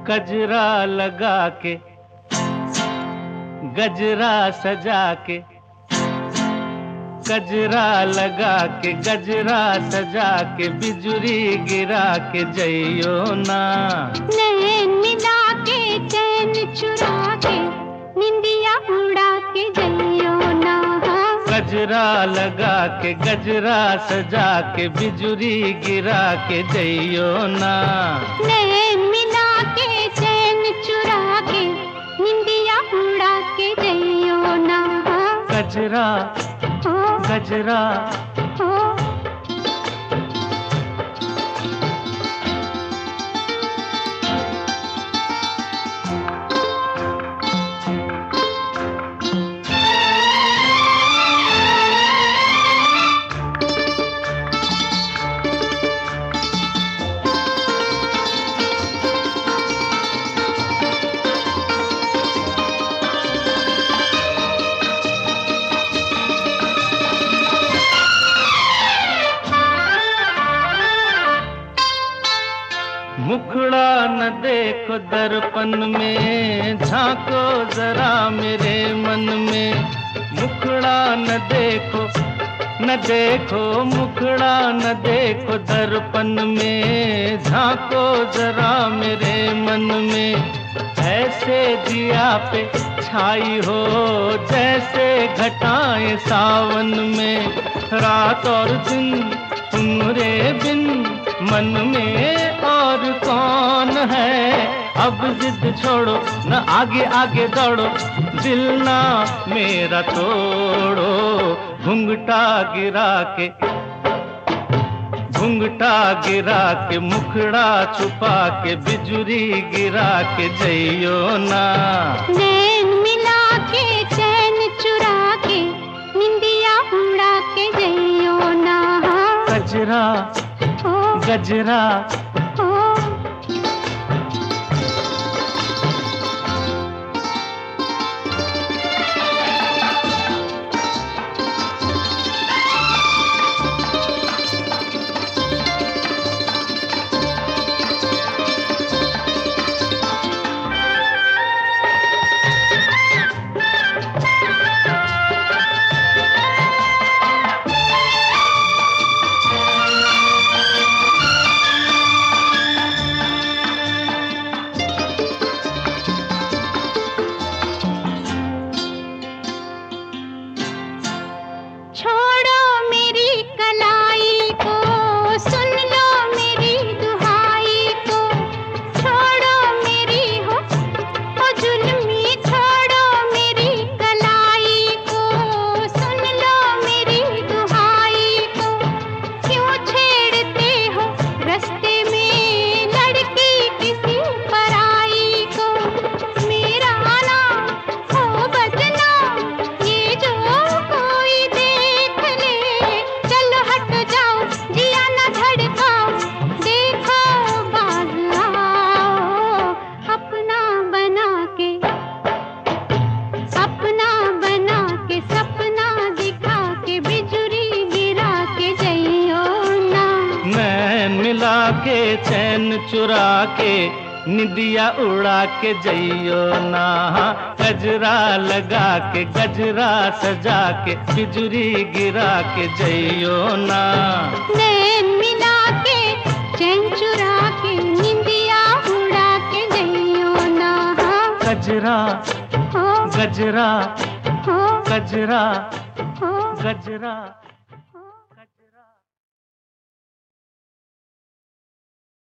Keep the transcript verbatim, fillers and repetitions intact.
कजरा लगा के गजरा सजा के, कजरा लगा के गजरा सजा के, बिजुरी गिरा के जइयो ना। नैन मिला के चैन चुरा के, निंदिया उड़ा के जइयो ना। गजरा लगा के गजरा सजा के, बिजुरी गिरा के जइयो ना। नैन मिला के चैन चुरा के, निंदिया उड़ा के जइयो ना। गजरा गजरा मुखड़ा न देखो दर्पण में, झांको जरा मेरे मन में। मुखड़ा न देखो न देखो मुखड़ा न देखो दर्पण में, झांको जरा मेरे मन में। ऐसे जिया पे छाई हो जैसे घटाएं सावन में, रात और दिन तुम्हारे बिन मन में और कौन है। अब जिद छोड़ो न आगे आगे दौड़ो, दिल ना मेरा तोड़ो। घुंघटा गिरा के घुंघटा गिरा के, मुखड़ा छुपा के, बिजुरी गिरा के जइयो ना। नैन मिला के चैन चुरा के, निंदिया उड़ा के जइयो ना। गजरा गजरा मिला के चैन चुरा के, निदिया उड़ा के जइयो ना। गजरा लगा के गजरा सजा के, बिजुरी गिरा के जइयो ना। नैन मिला के चैन चुरा के, निदिया उड़ा के जइयो ना। गजरा गजरा गजरा गजरा